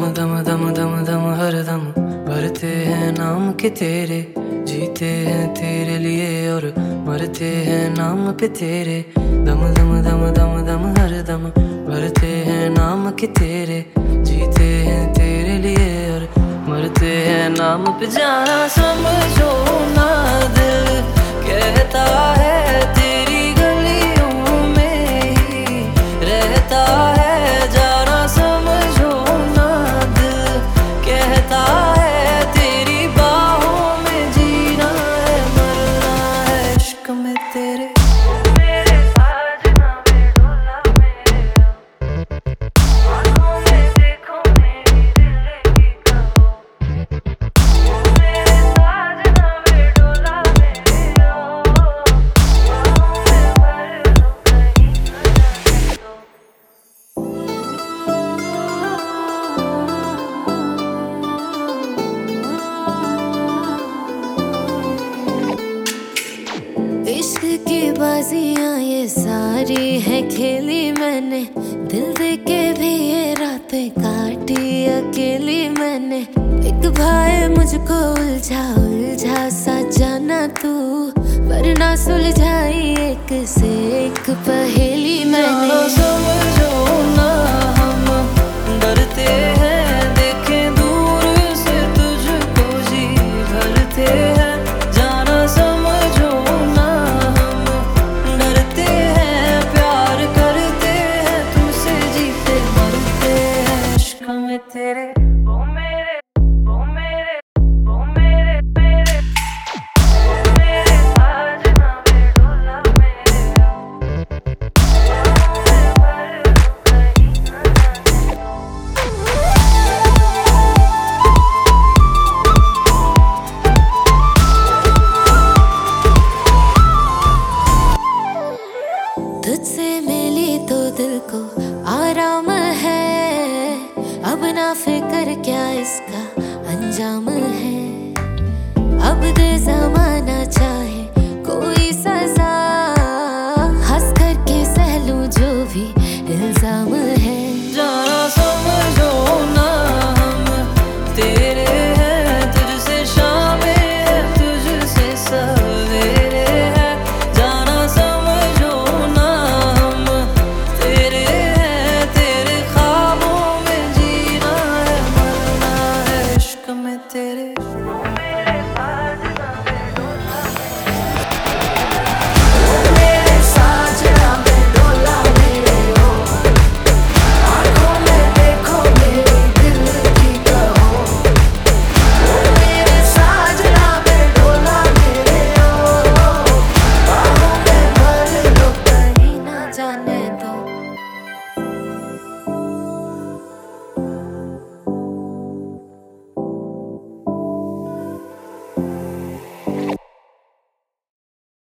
दम दम दम दम हर दम भरते हैं नाम के तेरे, जीते हैं तेरे लिए और मरते हैं नाम पे तेरे। दम दम दम दम दम हर दम भरते हैं नाम के तेरे, जीते हैं तेरे लिए और मरते हैं नाम पे। जाना समझो ना दिल कहता है तेरी गलियों में ही रहता है। जाना समझो ना दिल कहता है तेरी बाहों में जीना है मरना है इश्क में तेरे। इश्क की बाजियां ये सारी है खेली मैंने, दिल दे के भी ये रातें काटी अकेली मैंने। एक भाई मुझको उलझा उलझा सा जाना तू, वरना सुलझाई एक से एक पहेली मैंने।